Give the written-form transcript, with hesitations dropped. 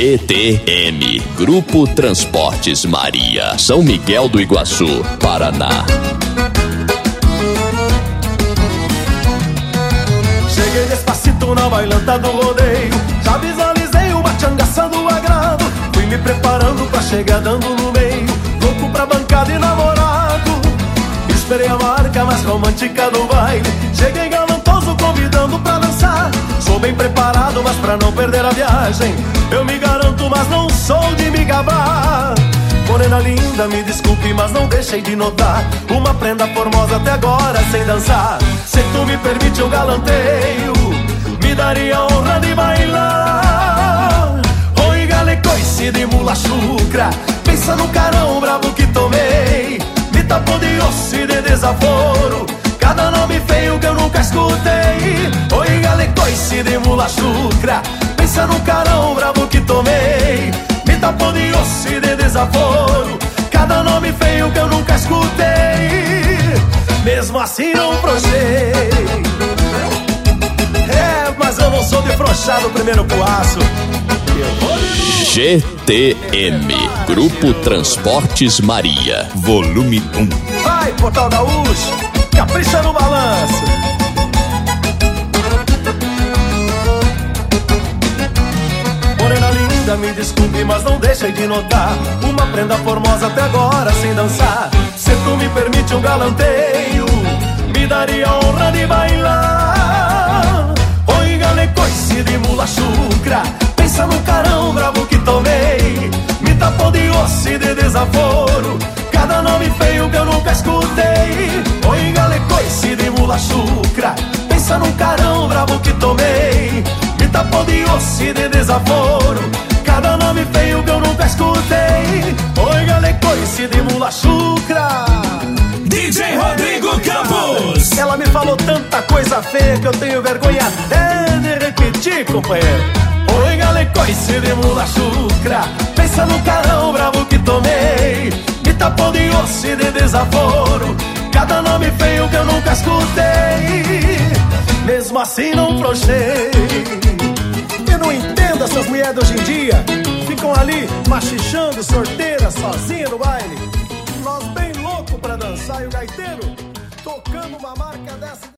GTM, Grupo Transportes Maria, São Miguel do Iguaçu, Paraná. Cheguei despacito na bailanta do rodeio, já visualizei uma tchangaça do agrado. Fui me preparando pra chegar dando no meio, louco pra bancada e namorado. Esperei a marca mais romântica do baile, cheguei galantoso convidando pra dançar. Sou bem preparado, mas pra não perder a viagem eu me garanto, mas não sou de me gabar. Morena linda, me desculpe, mas não deixei de notar uma prenda formosa até agora sem dançar. Se tu me permite um galanteio, me daria a honra de bailar. Oi, gale, coice de mula chucra, pensa no carão bravo que tomei. Me tapou de osso e de desaforo, cada nome feio que eu nunca escutei. Oi, gale, coice de mula chucra, pensa no carão bravo que tomei. Me tapou de osso e de desaforo, cada nome feio que eu nunca escutei. Mesmo assim não frouxei. Mas eu não sou de frouxar no primeiro passo. GTM, Grupo Transportes Maria, Volume 1. Vai, Portal Gaúcho, capricha no balanço. Morena linda, me desculpe, mas não deixei de notar uma prenda formosa até agora sem dançar. Se tu me permite um galanteio, me daria a honra de bailar. Oi, gale, coice de mula chucra, pensa no carão bravo que tomei. Me tapou de osso e de desaforo, cada nome feio que eu nunca escutei. Oi, gale, coice de mula chucra, pensa no carão bravo que tomei. Me tapou de osso e de desaforo, cada nome feio que eu nunca escutei. Oi, gale, coice de mula chucra. DJ Rodrigo Campos. Ela me falou tanta coisa feia que eu tenho vergonha até de repetir, companheiro. Oi, gale, coice de mula chucra, pensa no carão bravo que tomei. Me tapou de osso e de desaforo, cada nome feio que eu nunca escutei. Mesmo assim não frouxei. Eu não entendo essas mulheres de hoje em dia, ficam ali machichando, sorteiras, sozinha no baile. Nós bem louco pra dançar e o gaiteiro tocando uma marca dessa.